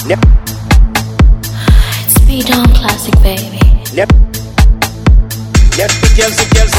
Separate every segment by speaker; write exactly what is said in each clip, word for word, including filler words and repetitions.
Speaker 1: Yep.
Speaker 2: It's Speed on Classic, baby.
Speaker 1: Yep. Yep, girls, girls,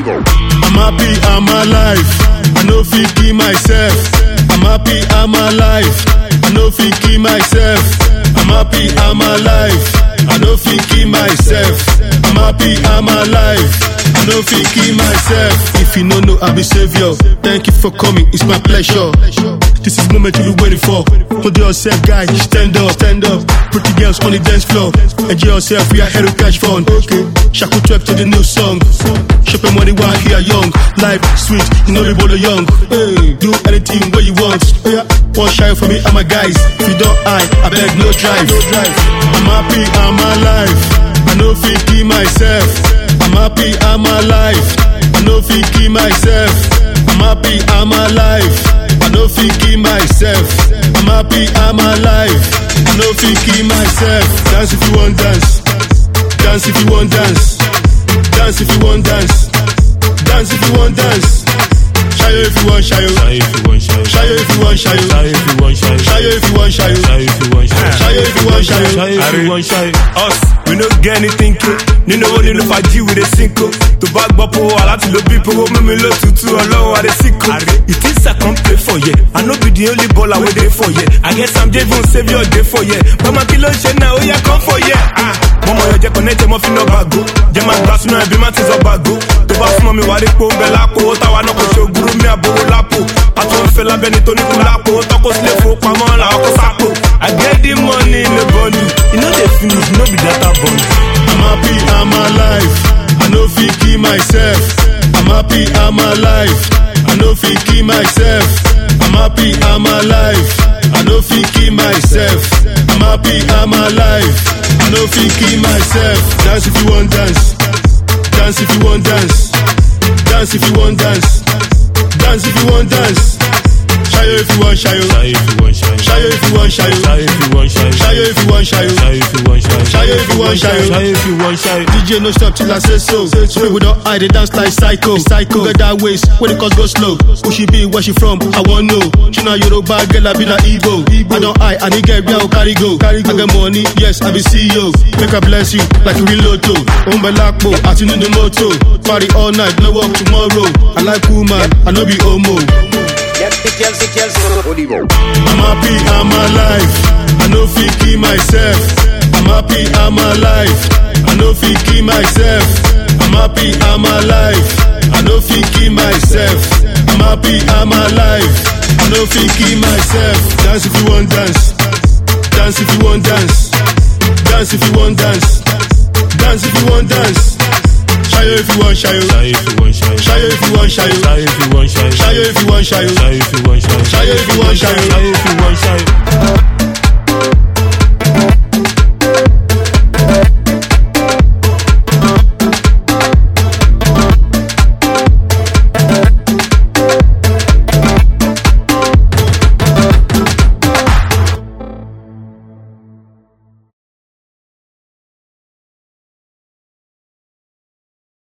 Speaker 3: I'm happy, I'm alive. I know fit kill myself. I'm happy, I'm alive. I know fit kill myself. I'm happy, I'm alive. I know fit kill myself. I'm happy, I'm alive. I know fit kill myself. If you don't know, I'll be savior. Thank you for coming, it's my pleasure. This is the moment you've been waiting for. Hold yourself, guys, stand up, stand up. Pretty girls on the dance floor. Enjoy yourself, we are here to catch fun. Okay, Shaku twelve to the new song. Shopping money while here young. Life sweet, you know we both are young. Hey, do anything what you want. Yeah, one shy for me and my guys. If you don't eye, I beg no drive. No drive. I'm happy, I'm alive. I know fit kill myself. I'm happy, I'm alive. I know fit kill myself. I'm happy, I'm alive. I know fit kill myself. I'm happy, I'm alive. I know fit kill myself. Dance if you want dance. Dance if you want dance. Dance if you want dance. Dance if you want dance. Shy if you want shy.
Speaker 4: Shy if you want shy.
Speaker 3: Shy if you want shy.
Speaker 4: Shy if you want shy.
Speaker 3: Shy if you want shy.
Speaker 4: Shy if you want shy.
Speaker 3: Shy if you want shy.
Speaker 4: Shy if you want shy.
Speaker 5: Us, we no get anything to. You know what you know for G with a single. To back boppo, I like to look people who make me look to two alone at the single. It is I come play for you. I know be the only baller we there for you. I guess I'm just gonna save your day for you. But my kilo shit now, oh yeah, come for you. Ah, mama, you just connect them off in no bago. Just my glass no be my teeth of bago. To pass mommy, what they put bella ko. Tawa no ko show guru me a bo lapo. I told fella Benito ni kulapo. Toko slefo, come on, la ko sapo. I get the money in the bundle. You know they finish, no be that a bundle.
Speaker 3: I'm happy, I'm alive. I know fit kill myself. I'm happy, I'm alive. I know fit kill myself. I'm happy, I'm alive. I know fit kill myself. I'm happy, I'm alive. I know fit kill myself. Dance if you want dance. Dance if you want dance. Dance if you want dance. Dance if you want dance. Shy if you want shy.
Speaker 4: Shy if you want shy.
Speaker 3: Shy if you want shy.
Speaker 4: Shy if you want shy.
Speaker 3: Shy if you want shy.
Speaker 4: Shy if you want shy.
Speaker 3: Shy if you want shy.
Speaker 4: Shy if you want shy.
Speaker 3: D J no stop till I say so. So people don't hide, they dance like psycho. Psycho. Get that waist, when the cause go slow. Who she be, where she from, I want know. She na Yoruba, girl I be na Igbo. I don't hide, I need get where I carry go. I get money, yes, I be C E O. Make I bless you, like a real lotto. Umbelakbo, I tune in the moto. Party all night, no work tomorrow. I like woman, I no be homo.
Speaker 1: yep, girls, girls,
Speaker 3: I'm happy, I'm alive. I know fit kill myself. I'm happy, I'm alive. I know fit kill myself. I'm happy, I'm alive. I know fit kill myself. I'm happy, I'm alive. I know fit kill myself. Dance if you want dance. Dance if you want dance. Dance if you want dance. Dance if you want dance. Shy if you want shy.
Speaker 4: Shy if you want shy.
Speaker 3: Shy if you want shy.
Speaker 4: Shy if you want shy.
Speaker 3: Shy if you want shy.
Speaker 4: Shy if you want shy.
Speaker 3: Shy if you want shy.
Speaker 4: Shy if you want shy.